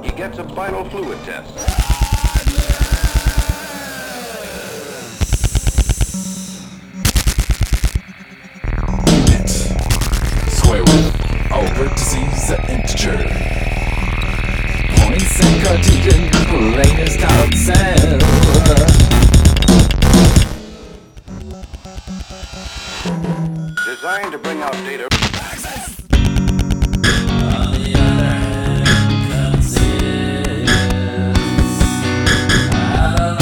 he gets a vital fluid test. Square root over disease an integer. Points and Cartesian plane is constant. Designed to bring out data. On the other hand, consists how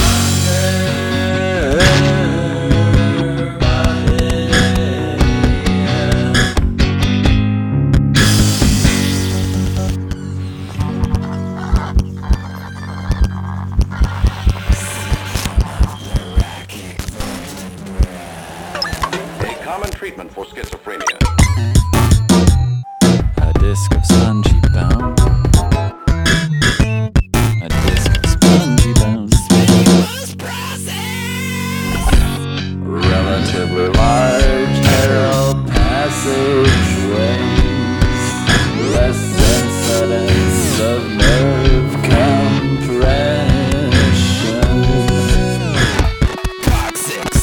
Common treatment for schizophrenia. a disc of spongy bone. A disc of spongy bone. Relatively large narrow passageways. Less than sudden of nerve compression. Coccyx.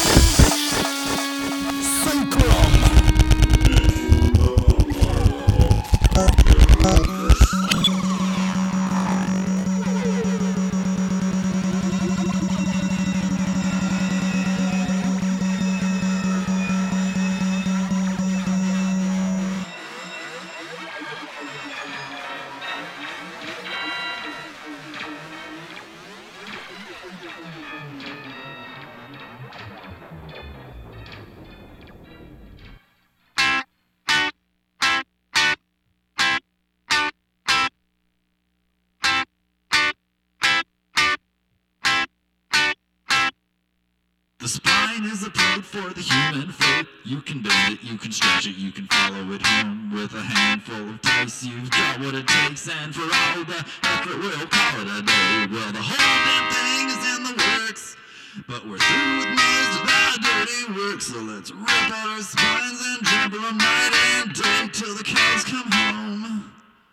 The spine is a plate for the human fate. You can bend it, you can stretch it, you can follow it home. With a handful of dice, you've got what it takes, and for all the effort, we'll call it a day. Well, the whole damn thing is in the works, but we're through with most of our dirty work. So let's rip out our spines and trample them night and day till the cows come home.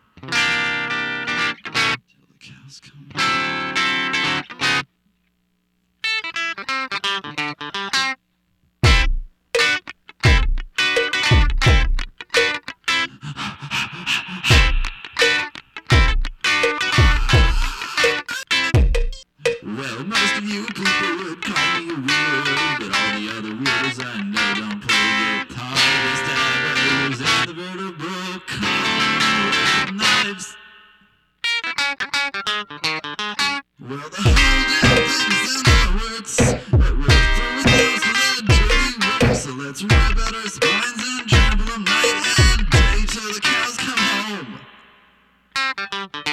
Till the cows come home. Well, most of you people would call me a weirdo, but all the other weirdos I know don't play guitar. They stab others in the vertebral column with knives. Well, the whole damn thing's in the works, but we're through with those little dirty work. So let's rip out our spines and trample them night and day till the cows come home.